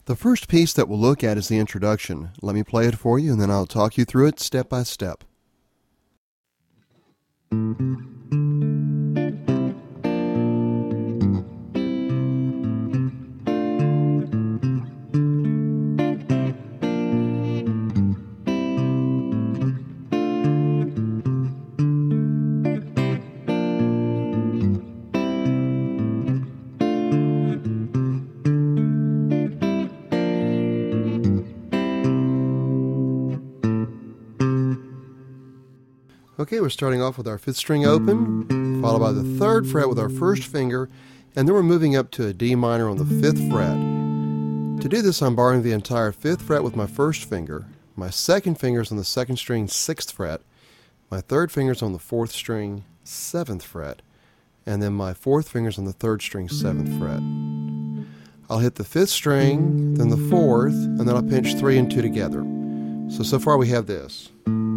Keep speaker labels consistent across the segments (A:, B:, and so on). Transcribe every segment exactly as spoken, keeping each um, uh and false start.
A: The first piece that we'll look at is the introduction. Let me play it for you, and then I'll talk you through it step by step. Okay, we're starting off with our fifth string open, followed by the third fret with our first finger, and then we're moving up to a D minor on the fifth fret. To do this, I'm borrowing the entire fifth fret with my first finger. My second finger is on the second string, sixth fret. My third finger is on the fourth string, seventh fret. And then my fourth finger is on the third string, seventh fret. I'll hit the fifth string, then the fourth, and then I'll pinch three and two together. So, so far we have this.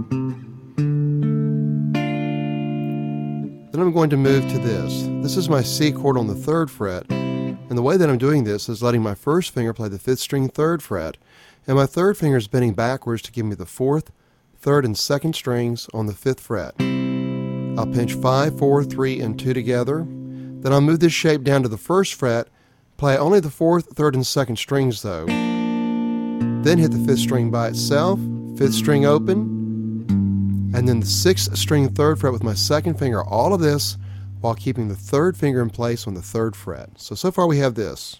A: Then I'm going to move to this. This is my C chord on the third fret, and the way that I'm doing this is letting my first finger play the fifth string, third fret, and my third finger is bending backwards to give me the fourth, third, and second strings on the fifth fret. I'll pinch five, four, three, and two together. Then I'll move this shape down to the first fret, play only the fourth, third, and second strings though. Then hit the fifth string by itself, fifth string open, and then the sixth string, third fret with my second finger, all of this while keeping the third finger in place on the third fret. So, so far we have this.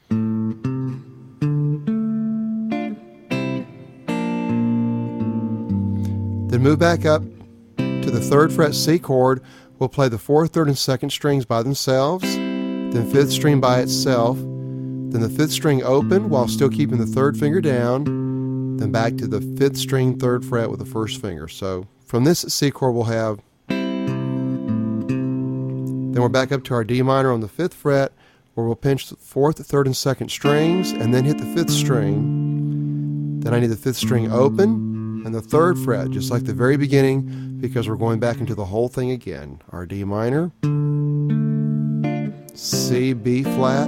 A: Then move back up to the third fret C chord. We'll play the fourth, third, and second strings by themselves, then fifth string by itself, then the fifth string open while still keeping the third finger down, then back to the fifth string, third fret with the first finger. So from this C chord we'll have, then we're back up to our D minor on the fifth fret, where we'll pinch the fourth, third, and second strings, and then hit the fifth string. Then I need the fifth string open, and the third fret, just like the very beginning, because we're going back into the whole thing again. Our D minor, C, B flat,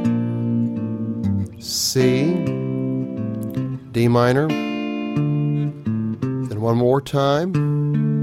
A: C, D minor, then one more time,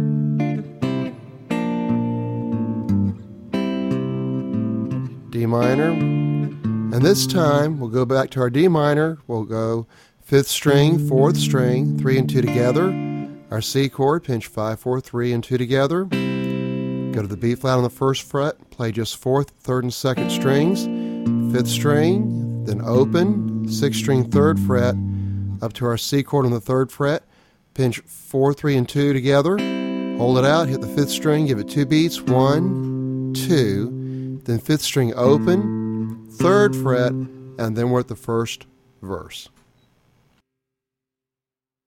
A: D minor, and this time we'll go back to our D minor. We'll go fifth string, fourth string, three and two together. Our C chord, pinch five, four, three, and two together. Go to the B flat on the first fret, play just fourth, third, and second strings, fifth string, then open, sixth string, third fret, up to our C chord on the third fret, pinch four, three, and two together, hold it out, hit the fifth string, give it two beats, one, two, then fifth string open, third fret, and then we're at the first verse.